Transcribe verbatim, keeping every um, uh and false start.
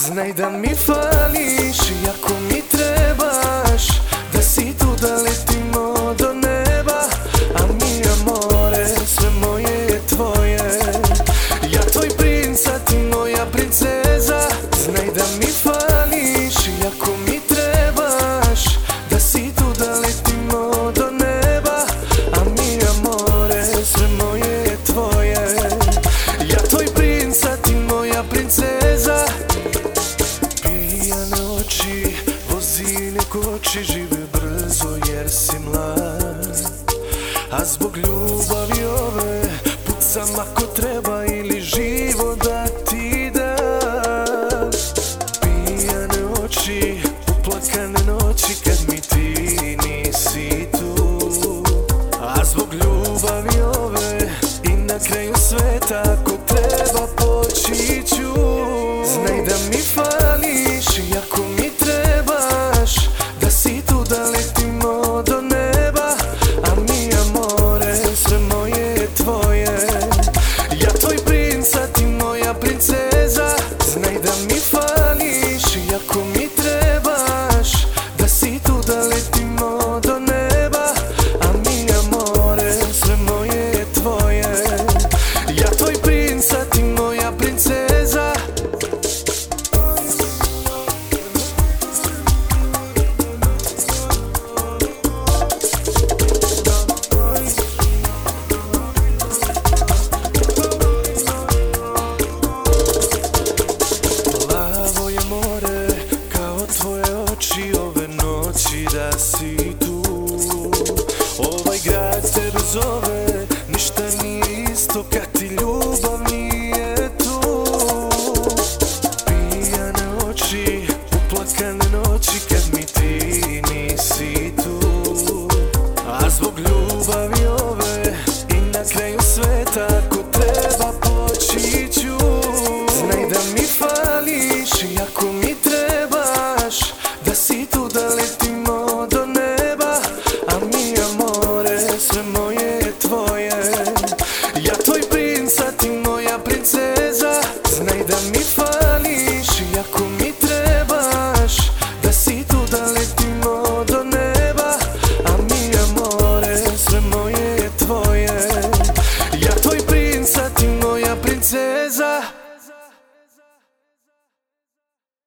Znaj da mi fališ, jako mi trebaš, da si tu da letimo do neba. A mi amore, sve moje je tvoje, ja tvoj princ, a ti moja princeza. Znaj da mi fališ, jako mi trebaš, da si tu da letimo do neba. A mi amore, sve moje je tvoje, ja tvoj princ, a ti moja princeza. Pijane oči, vozi ne koči, živi brzo jer si mlad. A zbog ljubavi ove pucam ako treba ili život da ti dam. Pijane oči, uplakane noći kad mi ti nisi tu. A zbog ljubavi ove i na kraju sveta ako treba poći ću. Znaj da mi fali